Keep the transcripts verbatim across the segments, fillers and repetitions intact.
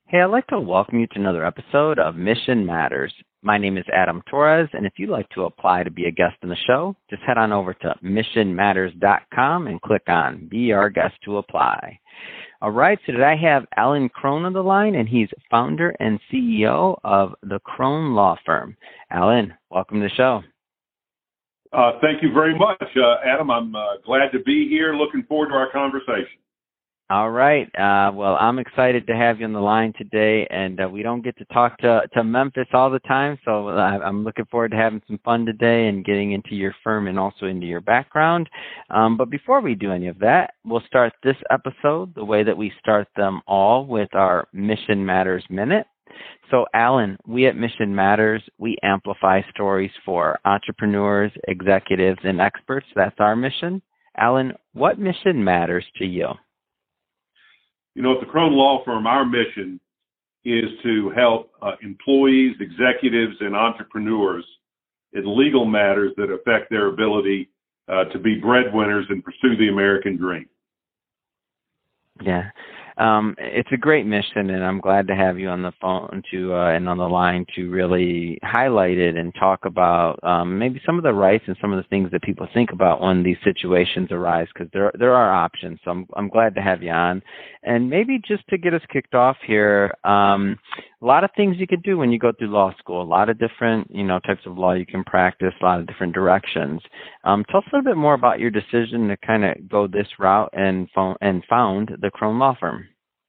Hey, I'd like to welcome you to another episode of Mission Matters. My name is Adam Torres, and if you'd like to apply to be a guest on the show, just head on over to mission matters dot com and click on Be Our Guest to apply. All right, so today I have Alan Crone on the line, and he's founder and C E O of the Crone Law Firm. Alan, welcome to the show. Uh, thank you very much, uh, Adam. I'm uh, glad to be here. Looking forward to our conversation. All right. Uh, well, I'm excited to have you on the line today, and uh, we don't get to talk to, to Memphis all the time, so uh, I'm looking forward to having some fun today and getting into your firm and also into your background. Um, but before we do any of that, we'll start this episode the way that we start them all with our Mission Matters Minute. So, Alan, we at Mission Matters, we amplify stories for entrepreneurs, executives, and experts. That's our mission. Alan, what mission matters to you? You know, at the Crone Law Firm, our mission is to help uh, employees, executives, and entrepreneurs in legal matters that affect their ability uh, to be breadwinners and pursue the American dream. Yeah. Um, it's a great mission, and I'm glad to have you on the phone to uh, and on the line to really highlight it and talk about um, maybe some of the rights and some of the things that people think about when these situations arise, because there there are options. So I'm I'm glad to have you on, and maybe just to get us kicked off here, um, a lot of things you could do when you go through law school. A lot of different you know types of law you can practice. A lot of different directions. Um, tell us a little bit more about your decision to kind of go this route and phone, and found the Crone Law Firm.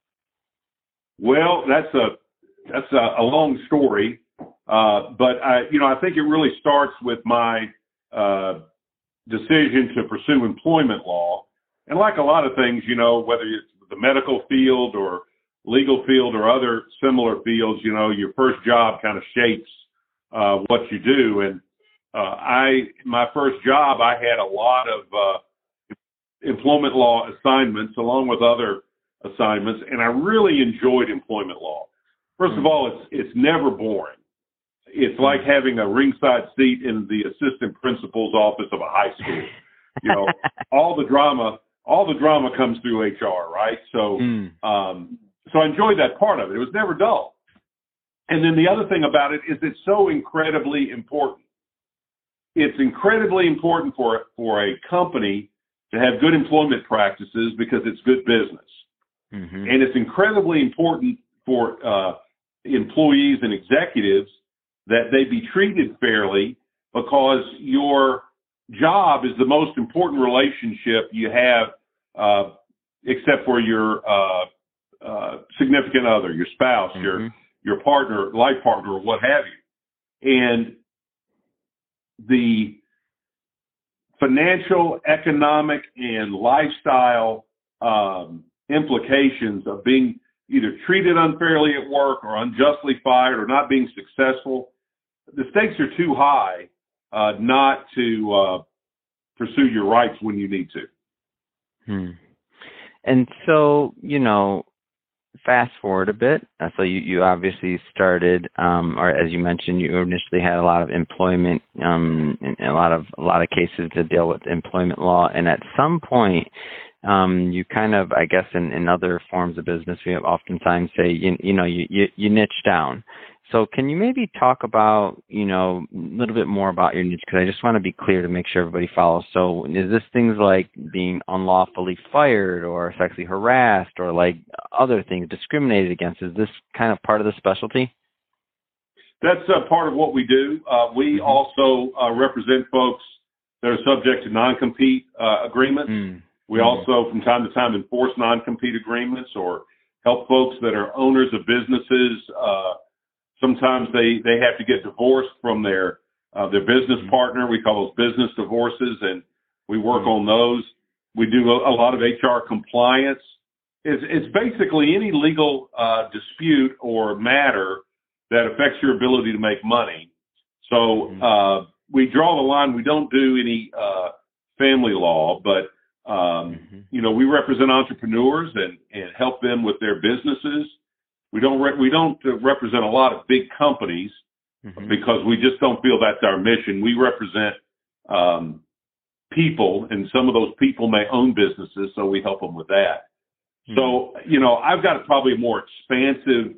Well, that's a that's a, a long story, uh, but I, you know, I think it really starts with my uh, decision to pursue employment law. And like a lot of things, you know, whether it's the medical field or legal field or other similar fields, you know, your first job kind of shapes uh, what you do. And uh, I, my first job, I had a lot of uh, employment law assignments along with other assignments, and I really enjoyed employment law. First of all, it's it's never boring. It's like having a ringside seat in the assistant principal's office of a high school. You know, all the drama, all the drama comes through H R, right? So, mm. um, so I enjoyed that part of it. It was never dull. And then the other thing about it is it's so incredibly important. It's incredibly important for for a company to have good employment practices because it's good business. Mm-hmm. And it's incredibly important for uh, employees and executives that they be treated fairly, because your job is the most important relationship you have, uh, except for your uh, uh, significant other, your spouse, mm-hmm. your your partner, life partner, or what have you. And the financial, economic, and lifestyle um, implications of being either treated unfairly at work or unjustly fired or not being successful, the stakes are too high uh, not to uh, pursue your rights when you need to. Hmm. And so, you know, fast forward a bit. Uh, so you, you obviously started, um, or as you mentioned, you initially had a lot of employment, um, and a lot of a lot of cases to deal with employment law, and at some point, Um, you kind of, I guess, in, in other forms of business, we have oftentimes say, you, you know, you, you, you niche down. So can you maybe talk about, you know, a little bit more about your niche? Because I just want to be clear to make sure everybody follows. So is this things like being unlawfully fired or sexually harassed or like other things, discriminated against? Is this kind of part of the specialty? That's uh, part of what we do. Uh, we mm-hmm. also uh, represent folks that are subject to non-compete uh, agreements. Mm. We also, from time to time, enforce non-compete agreements or help folks that are owners of businesses. Uh, sometimes they, they have to get divorced from their uh, their business mm-hmm. partner. We call those business divorces, and we work mm-hmm. on those. We do a, a lot of H R compliance. It's, it's basically any legal uh, dispute or matter that affects your ability to make money. So mm-hmm. uh, we draw the line. We don't do any uh, family law, but Um, mm-hmm. you know, we represent entrepreneurs and, and help them with their businesses. We don't re- we don't uh, represent a lot of big companies mm-hmm. because we just don't feel that's our mission. We represent um, people, and some of those people may own businesses, so we help them with that. Mm-hmm. So, you know, I've got probably a more expansive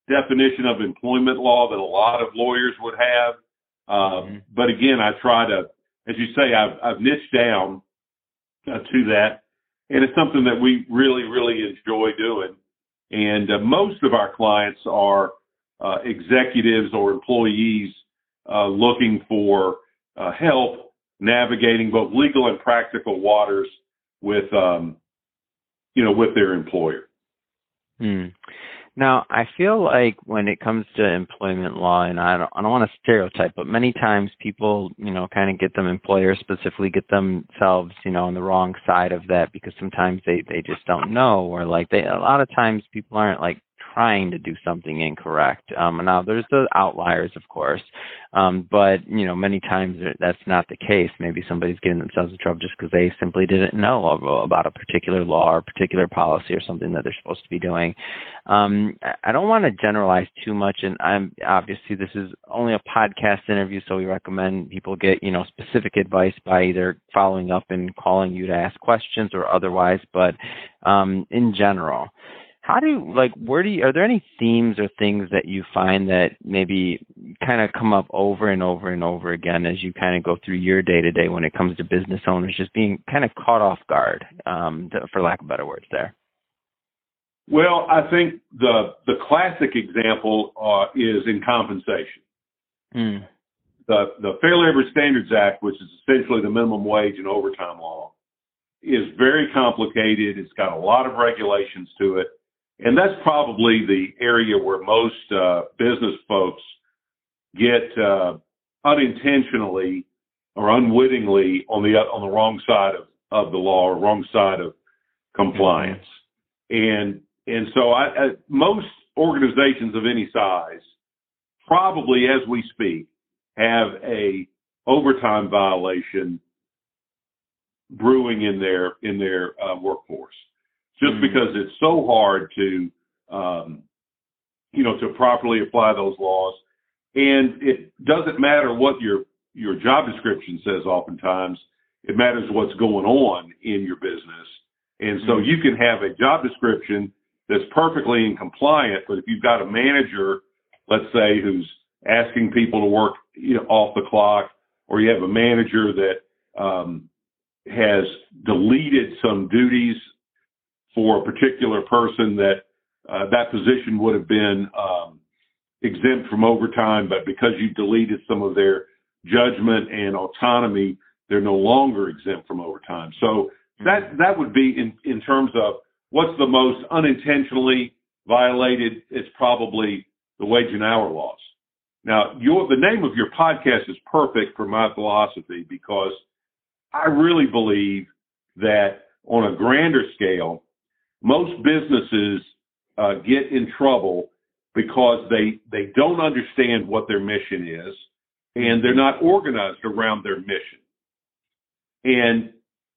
definition of employment law that a lot of lawyers would have. Uh, mm-hmm. But again, I try to, as you say, I've, I've niched down uh, to that. And it's something that we really, really enjoy doing. And uh, most of our clients are uh, executives or employees uh, looking for uh, help navigating both legal and practical waters with, um, you know, with their employer. Hmm. Now, I feel like when it comes to employment law, and I don't, I don't want to stereotype, but many times people, you know, kind of get them, employers specifically get themselves, you know, on the wrong side of that because sometimes they, they just don't know, or like they, a lot of times people aren't like trying to do something incorrect. Um, now, there's the outliers, of course, um, but, you know, many times that's not the case. Maybe somebody's getting themselves in trouble just because they simply didn't know about a particular law or a particular policy or something that they're supposed to be doing. Um, I don't want to generalize too much, and I'm obviously this is only a podcast interview, so we recommend people get, you know, specific advice by either following up and calling you to ask questions or otherwise, but um, in general, how do you, like, where do you, are there any themes or things that you find that maybe kind of come up over and over and over again as you kind of go through your day-to-day when it comes to business owners just being kind of caught off guard, um, for lack of better words there? Well, I think the the classic example uh, is in compensation. Mm. The the Fair Labor Standards Act, which is essentially the minimum wage and overtime law, is very complicated. It's got a lot of regulations to it. And that's probably the area where most uh, business folks get uh, unintentionally or unwittingly on the on the wrong side of, of the law or wrong side of compliance. Mm-hmm. And and so I, I, most organizations of any size probably, as we speak, have a overtime violation brewing in their in their uh, workforce. Just mm-hmm. because it's so hard to, um, you know, to properly apply those laws. And it doesn't matter what your, your job description says oftentimes. It matters what's going on in your business. And so mm-hmm. you can have a job description that's perfectly in compliant, but if you've got a manager, let's say, who's asking people to work, you know, off the clock, or you have a manager that um, has deleted some duties for a particular person that uh, that position would have been um, exempt from overtime, but because you deleted some of their judgment and autonomy, they're no longer exempt from overtime. So that that would be in, in terms of what's the most unintentionally violated. It's probably the wage and hour laws. Now, your the name of your podcast is perfect for my philosophy because I really believe that on a grander scale, most businesses uh, get in trouble because they they don't understand what their mission is, and they're not organized around their mission. And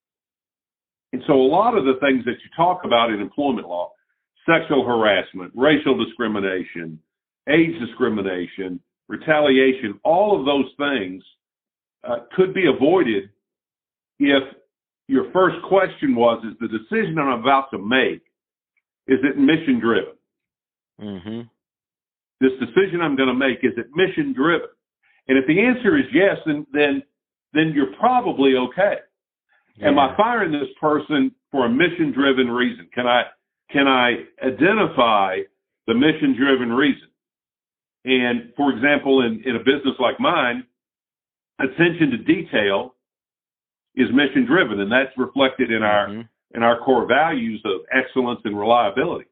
and so a lot of the things that you talk about in employment law, sexual harassment, racial discrimination, age discrimination, retaliation, all of those things uh, could be avoided if your first question was, is the decision I'm about to make, is it mission driven? Mm-hmm. This decision I'm going to make, is it mission driven? And if the answer is yes, then then, then you're probably okay. Yeah. Am I firing this person for a mission driven reason? Can I can I identify the mission driven reason? And for example, in, in a business like mine, attention to detail is mission driven, and that's reflected in our mm-hmm. in our core values of excellence and reliability.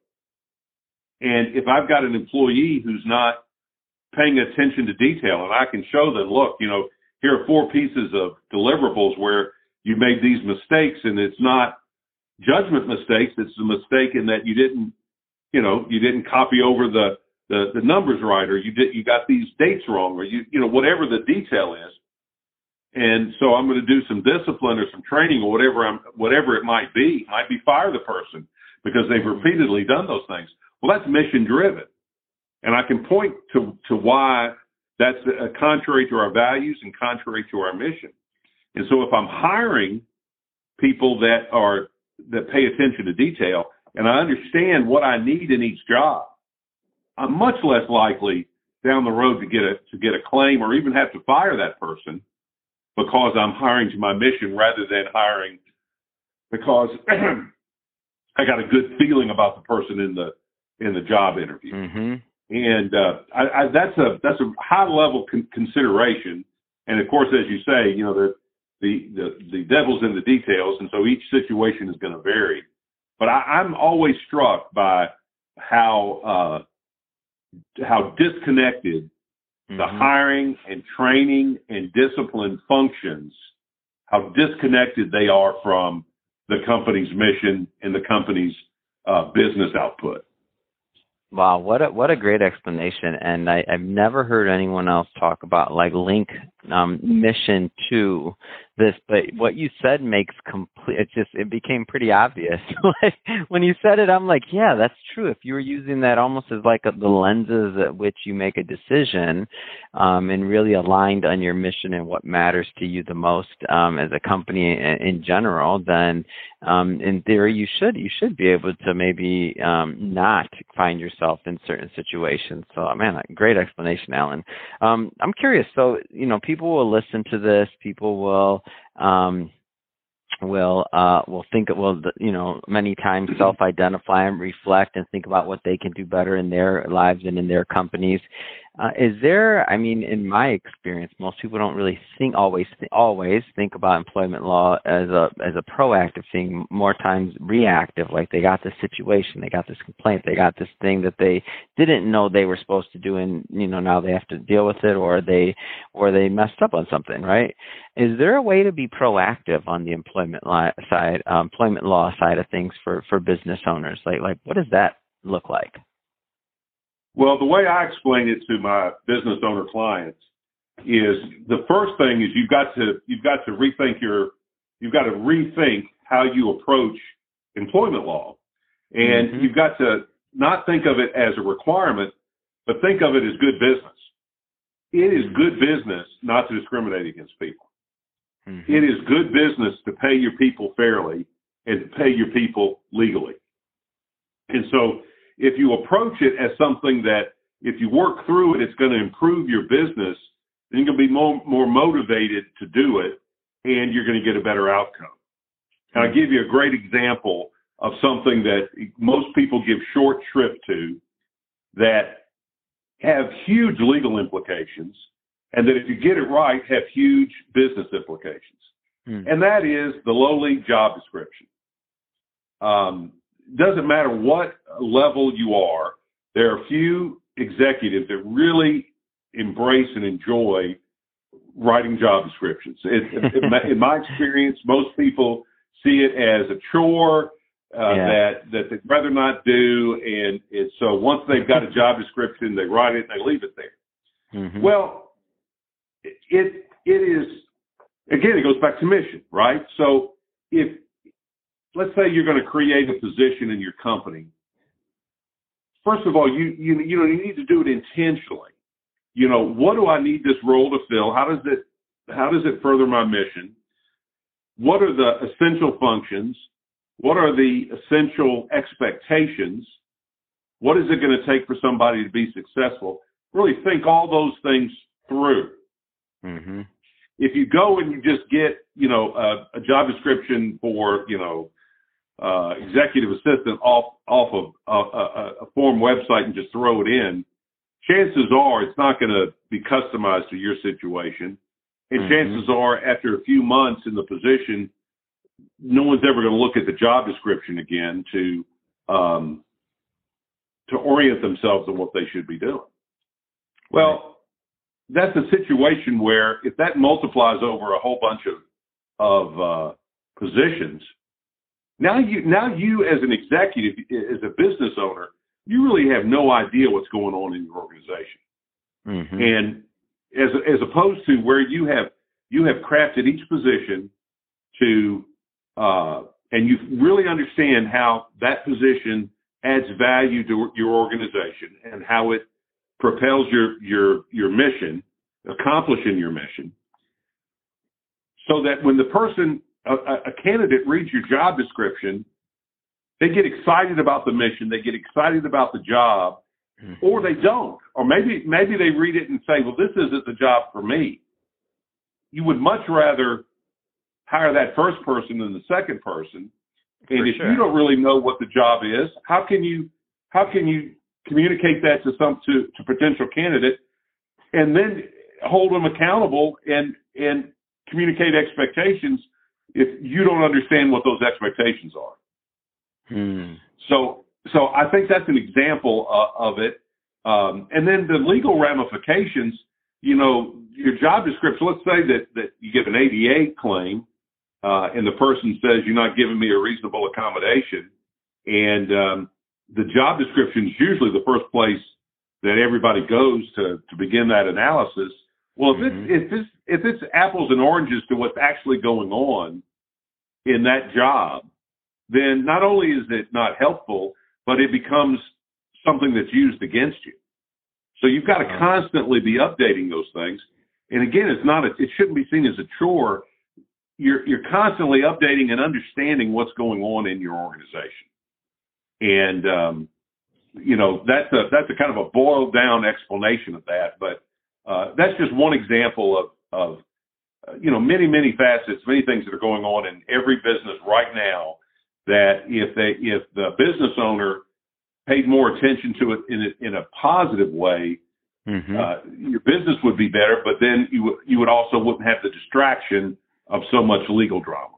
And if I've got an employee who's not paying attention to detail, and I can show them, look, you know, here are four pieces of deliverables where you made these mistakes, and it's not judgment mistakes, it's a mistake in that you didn't, you know, you didn't copy over the the, the numbers right, or you did you got these dates wrong, or you you know whatever the detail is. And so I'm going to do some discipline or some training or whatever I'm, whatever it might be. It might be fire the person because they've repeatedly done those things. Well, that's mission driven. And I can point to, to why that's uh, contrary to our values and contrary to our mission. And so if I'm hiring people that are, that pay attention to detail and I understand what I need in each job, I'm much less likely down the road to get a to get a claim or even have to fire that person because I'm hiring to my mission rather than hiring because I got a good feeling about the person in the in the job interview. Mm-hmm. And uh, I, I, that's a that's a high level con- consideration. And of course, as you say, you know the the the, the devil's in the details, and so each situation is going to vary. But I, I'm always struck by how uh, how disconnected mm-hmm. the hiring and training and discipline functions, how disconnected they are from the company's mission and the company's uh, business output. Wow, what a what a great explanation, and I, I've never heard anyone else talk about like link um, mission to this. But what you said makes complete. It just it became pretty obvious when you said it. I'm like, yeah, that's true. If you were using that almost as like a, the lenses at which you make a decision, um, and really aligned on your mission and what matters to you the most um, as a company in, in general, then um, in theory you should you should be able to maybe um, not find yourself in certain situations. So, man, great explanation, Alan. Um, I'm curious. So, you know, people will listen to this. People will um, will uh, will think. Will you know? Many times self-identify and reflect and think about what they can do better in their lives and in their companies. Uh, is there? I mean, in my experience, most people don't really think always th- always think about employment law as a as a proactive thing. More times reactive, like they got this situation, they got this complaint, they got this thing that they didn't know they were supposed to do, and you know now they have to deal with it, or they or they messed up on something, right? Is there a way to be proactive on the employment law side, uh, employment law side of things for for business owners? Like like what does that look like? Well, the way I explain it to my business owner clients is the first thing is you've got to you've got to rethink your you've got to rethink how you approach employment law, and mm-hmm. you've got to not think of it as a requirement, but think of it as good business. It is good business not to discriminate against people. Mm-hmm. It is good business to pay your people fairly and to pay your people legally, and so. If you approach it as something that if you work through it, it's going to improve your business, then you're going to be more, more motivated to do it, and you're going to get a better outcome. And I'll give you a great example of something that most people give short shrift to that have huge legal implications, and that if you get it right, have huge business implications. Hmm. And that is the lowly job description. Um, Doesn't matter what level you are, there are a few executives that really embrace and enjoy writing job descriptions. It, it, in my experience, most people see it as a chore uh, yeah. that that they'd rather not do, and it, so once they've got a job description, they write it and they leave it there. Mm-hmm. Well, it it is again, it goes back to mission, right? So if let's say you're going to create a position in your company. First of all, you, you, you know, you need to do it intentionally. You know, what do I need this role to fill? How does it, how does it further my mission? What are the essential functions? What are the essential expectations? What is it going to take for somebody to be successful? Really think all those things through. Mm-hmm. If you go and you just get, you know, a, a job description for, you know, Uh, executive assistant off off of a, a, a form website and just throw it in, chances are it's not going to be customized to your situation. And mm-hmm. chances are after a few months in the position, no one's ever going to look at the job description again to um, to orient themselves on what they should be doing. Well, right. That's a situation where if that multiplies over a whole bunch of, of uh, positions, Now you, now you as an executive, as a business owner, you really have no idea what's going on in your organization. Mm-hmm. And as as opposed to where you have you have crafted each position to, uh, and you really understand how that position adds value to your organization and how it propels your your your mission, accomplishing your mission, so that when the person A, a candidate reads your job description, they get excited about the mission, they get excited about the job, Mm-hmm. or they don't, or maybe maybe they read it and say, well, this isn't the job for me. You would much rather hire that first person than the second person. And For if sure. you don't really know what the job is, how can you how can you communicate that to some to, to potential candidate and then hold them accountable and and communicate expectations if you don't understand what those expectations are? Hmm. So so I think that's an example uh, of it. Um, and then the legal ramifications, you know, your job description, let's say that, that you get an A D A claim, uh, and the person says you're not giving me a reasonable accommodation. And um, the job description is usually the first place that everybody goes to, to begin that analysis. Well, if, Mm-hmm. it's, if, it's, if it's apples and oranges to what's actually going on in that job, then not only is it not helpful, but it becomes something that's used against you. So you've got to constantly be updating those things. And again, it's not a, it shouldn't be seen as a chore. You're you're constantly updating and understanding what's going on in your organization. And um, you know, that's a that's a kind of a boiled down explanation of that. But uh, that's just one example of of uh, you know, many many facets, many things that are going on in every business right now. That if they if the business owner paid more attention to it in a, in a positive way, Mm-hmm. uh, your business would be better, but then you, w- you would also wouldn't have the distraction of so much legal drama.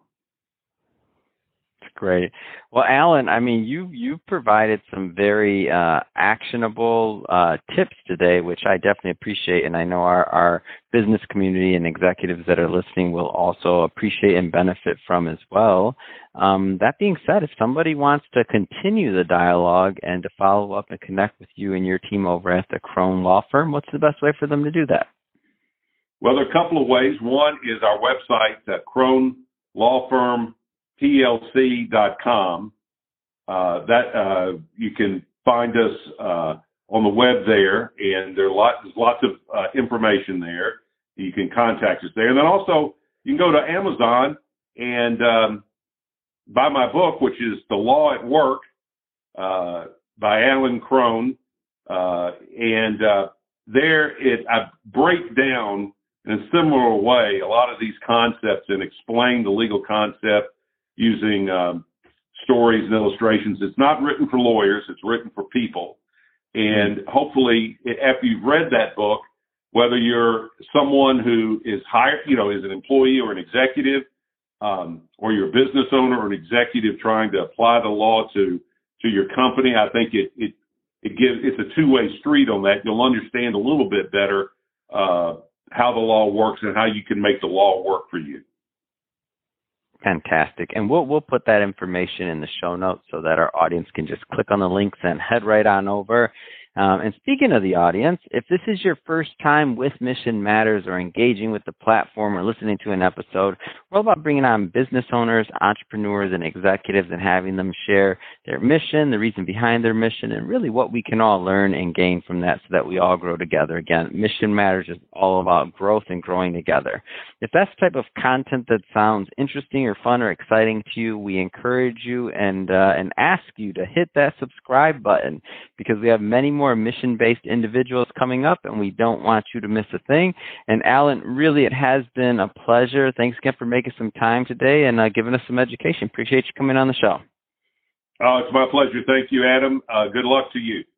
Great. Well, Alan, I mean, you you provided some very uh, actionable uh, tips today, which I definitely appreciate, and I know our, our business community and executives that are listening will also appreciate and benefit from as well. Um, that being said, if somebody wants to continue the dialogue and to follow up and connect with you and your team over at the Crone Law Firm, what's the best way for them to do that? Well, there are a couple of ways. One is our website, uh, Crone Law Firm P L C dot com. Uh, that uh, you can find us uh, on the web there, and there are lots, there's lots of uh, information there. You can contact us there, and then also you can go to Amazon and um, buy my book, which is The Law at Work uh, by Alan Crone, uh, and uh, there it I break down in a similar way a lot of these concepts and explain the legal concept using um, stories and illustrations. It's not written for lawyers. It's written for people. And hopefully, after you've read that book, whether you're someone who is hired, you know, is an employee or an executive, um, or you're a business owner or an executive trying to apply the law to to your company, I think it it it gives it's a two-way street on that. You'll understand a little bit better uh, how the law works and how you can make the law work for you. Fantastic. And we'll we'll put that information in the show notes so that our audience can just click on the links and head right on over. Um, and speaking of the audience, if this is your first time with Mission Matters or engaging with the platform or listening to an episode, we're all about bringing on business owners, entrepreneurs, and executives and having them share their mission, the reason behind their mission, and really what we can all learn and gain from that so that we all grow together. Again, Mission Matters is all about growth and growing together. If that's the type of content that sounds interesting or fun or exciting to you, we encourage you and uh, and ask you to hit that subscribe button because we have many more mission-based individuals coming up, and we don't want you to miss a thing. And Alan, really, it has been a pleasure. Thanks again for making some time today and uh, giving us some education. Appreciate you coming on the show. Oh, it's my pleasure. Thank you, Adam. Uh, good luck to you.